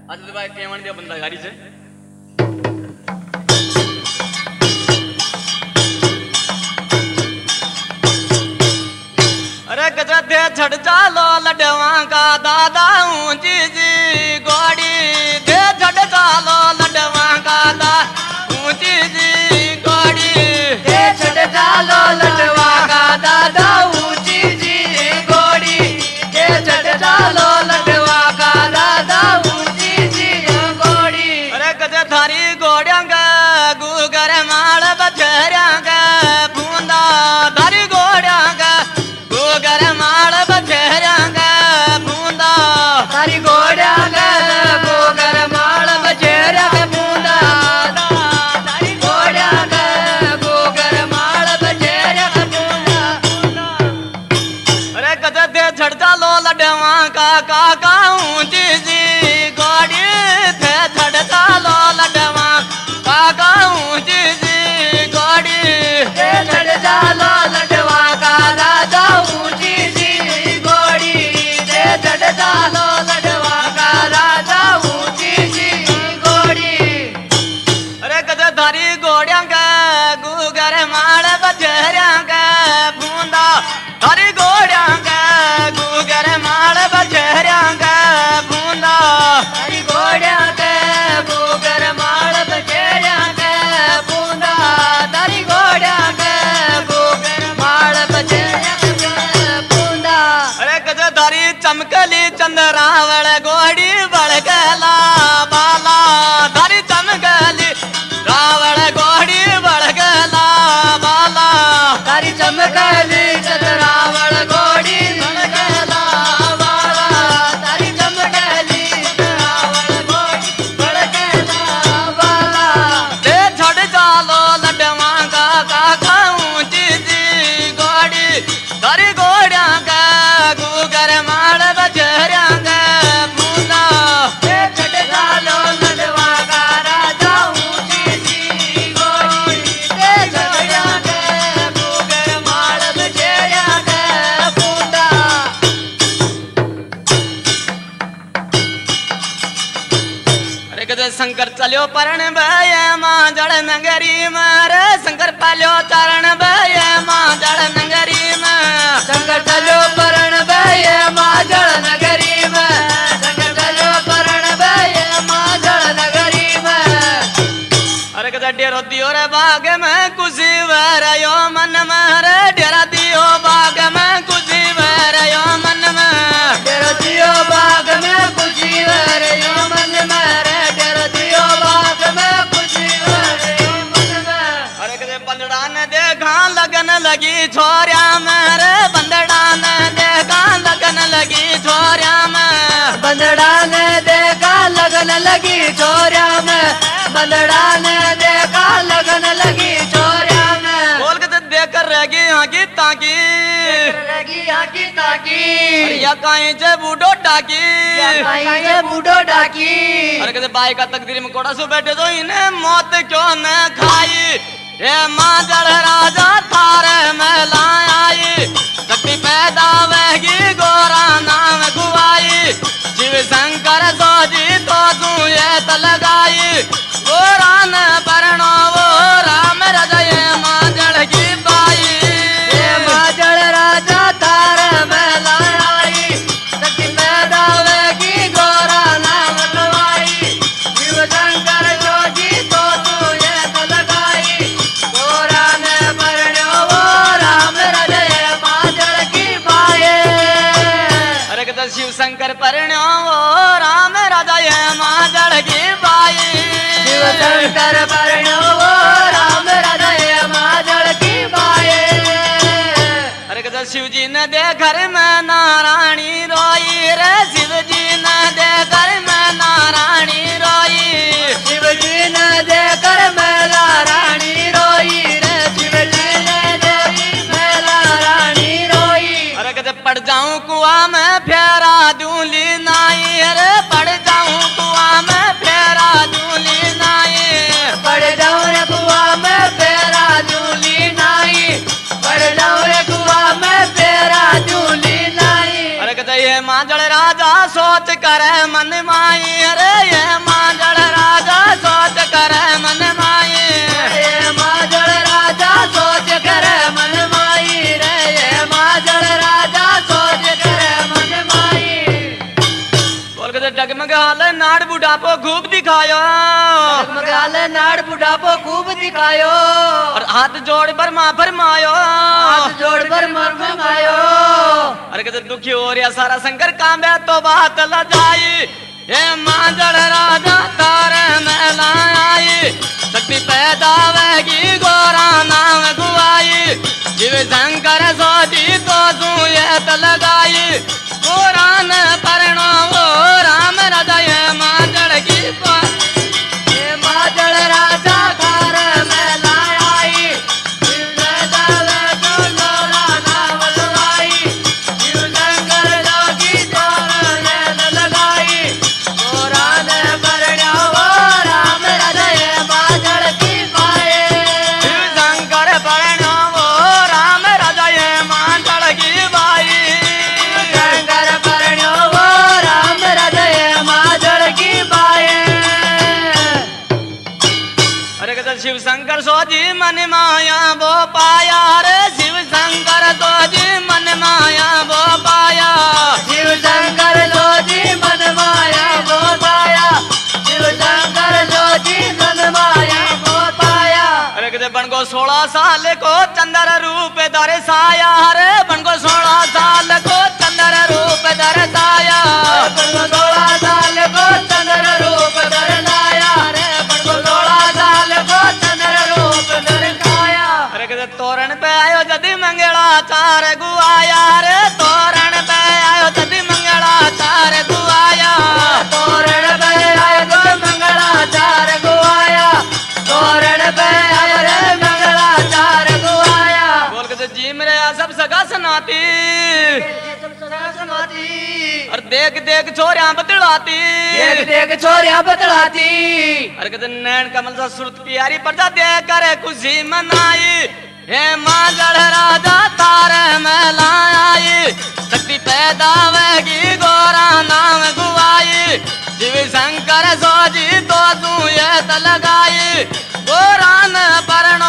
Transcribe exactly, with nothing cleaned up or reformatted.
आज तो भाई केवण दिया बंदा गाड़ी से अरे गजते छड़ चालो लडवा का दादा ऊंची जी गोड़ी दे छड़ चालो लडवा का दादा ऊंची जी गोड़ी दे छड़ चालो लडवा का दादा ऊंची जी गोड़ी दे छड़ चालो लडवा का दादा ऊंची जी गोड़ी। अरे गजे थारी गोड़िया का गुगर माल बछरिया का बूंदा थारी गोड़िया का गुगर माल बछरिया का बूंदा थारी गोड़िया का गुगर माल बछरिया का बूंदा थारी गोड़िया का गुगर माल बछरिया का बूंदा। अरे गजे दे छड़ चालो लडवा का काका ऊंची जी गोड़ी थे छड़ चालो लडवा काका ऊंची जी गोड़ी दे छड़ चालो लडवा का दादा ऊंची जी गोड़ी दे छड़ चालो लडवा का दादा ऊंची जी गोड़ी। अरे गजे धारी गोड़िया का गुगर माल बछरिया का बूंदा धारी गोड़िया का गुगर माल बछरिया का बूंदा थारी गोड़िया के गुगर माल बछरिया के बूंदा थारी गोड़िया के गुगर माल बछरिया के बूंदा। अरे गजे धारी चमकली चंद्रावल गोड़ी बड़कला बाला धारी चमकली रावल गोड़ी बड़कला बाला थारी चमकली चंद्रावल गोड़ी बड़कला वाला थारी चमकली चंद्रावल गोड़ी बड़कला वाला। दे छड़ चालो लडवा का काका ऊंची जी गोड़ी धारी गोड़िया का गुगर माल बछरिया का बूंदा दे छड़ चालो लडवा का राजा ऊंची जी गोड़ी दे छड़िया के गुगर माल बछरिया के बूंदा। अरे गजे शंकर चलो परण भय मां जड़ नगरी मारे शंकर पालो चरण भय मां जड़ नगरी में संकट चलो परण भय माजड़ नगरी में संकट चलो परण भय माजड़ नगरी में। अरे गजे डेरो दियो रे बाग में खुशी वरयो मन में रे डेरा दियो बाग में खुशी वरयो मन में डेरो दियो बाग में खुशी वरयो मन में रे डेरो दियो बाग में खुशी वरयो मन में। अरे गजे बंदड़ा ने देखा लगन लगी छोरिया में रे बंदड़ा ने देखा लगन लगी छोरिया में बंदड़ा ने देखा लगन लगी छोरिया में बंदड़ा ने देखा लगन लगी छोरिया में। बोल के तो देकर रहेगी आगी ताकी लगी आकी ताकी अरे या काहे जे बूढ़ो टाकी ये बूढ़ो डाकी। अरे कहते बाई का तकदीर में कोड़ा सो बैठे तो इन्हें मौत क्यों न खाई ये माँ जड़ राजा थारे में लाई शक्ति पैदा वही गोरा नाम गुवाई शिव शंकर सोजी तो तू ये तलगाई गोरा न परनो वो राम रजय माँ जड़ की बाई ये माजड़ राजा तार में लाई शक्ति पैदा वेगी गोरा नाम गवाई शिव शंकर जोजी तो तू ये लगाई गोरा ने परण्यो वो राम हृदय माजड़ की पाए। अरे कहते शिव शंकर परिणो वो राम राजा ये माँ जड़ की बाई शिव शंकर परण्यो वो राम हृदय माजड़ की पाए। अरे कहते शिव जी ने दे घर में नारायणी रोई रे शिव जी ने दे घर में नारायणी रोई शिव जी ने देकर मेला रानी रोई रे शिव जी ने देवी मेला रानी रोई। अरे कहते पड़ जाऊं कुआ में फेरा दूली नाई अरे पड़ जाऊं कुआ में फेरा दूली नाई पड़ जाऊं रे कुआ में फेरा झूली नाई पड़ जाऊं रे कुआ में फेरा झूली नाई। अरे कहते ये माँ जड़ राजा सोच करे मन माई अरे ये डगमगाले नाड़ बुढ़ापो खूब दिखायो डगमगाले नाड़ बुढ़ापो खूब दिखायो और हाथ जोड़ पर माँ फरमायो हाथ जोड़ पर मर फरमायो अरे कहते दुखी हो रहा सारा शंकर कांबे तो बात ल जाई हे माँ जड़ राजा तारे मेला आई शक्ति पैदा वेगी गोरा नाम गुआई शिव शंकर सोची तो सुए त लगाई गोरा न परनो वो राम हृदय माँ जड़ की ये माँ जड़ राजा थारे मेला आई शिव शंकर जो गोरा नाम लगाई शिव शंकर जोगी जोरा ने लगाई गोरा ने परण्या वो राम हृदय माँ जड़ की पाए शिव शंकर परनो वो राम हृदय माँ जड़ की बाई शंकर परण्यो वो राम हृदय माँ जड़ की पाए अरे कहते शिव शंकर सोजी मन माया वो पाया रे शिव शंकर सोजी मन माया वो पाया शिव शंकर जोजी मन माया वो पाया शिव शंकर जोजी मन माया वो पाया अरे कहते बन को सोलह साल को चंद्र रूप दर्शाया रे बन को सोलह साल को चंद्र रूप दर्शाया बनको सोलह साल को चंद्र रूप दर्शाया रे बनको सोलह साल को चंद्र रूप दर्शाया अरे कहते तोरण पे आयो जदी मंगला चार गुआया रे तोरण पे आयो जदी मंगला चार गुआया तोरण पे आयो तो मंगलाचार गुआया तोरण पे आयो रे मंगलाचार गुआया बोल कहते जी मेरे आ सब सगा सुनाती समाती और देख देख छोरियां बदलाती देख देख छोरियां बतलाती अरे कहते नैन कमल सा सुरत प्यारी प्रजा दे करे खुशी मनाई हे माँ जड़ राजा तारे मेला आई शक्ति पैदा वेगी गोरा नाम गुआई शिव शंकर सोजी तो तू ये त लगाई गोरा न परनो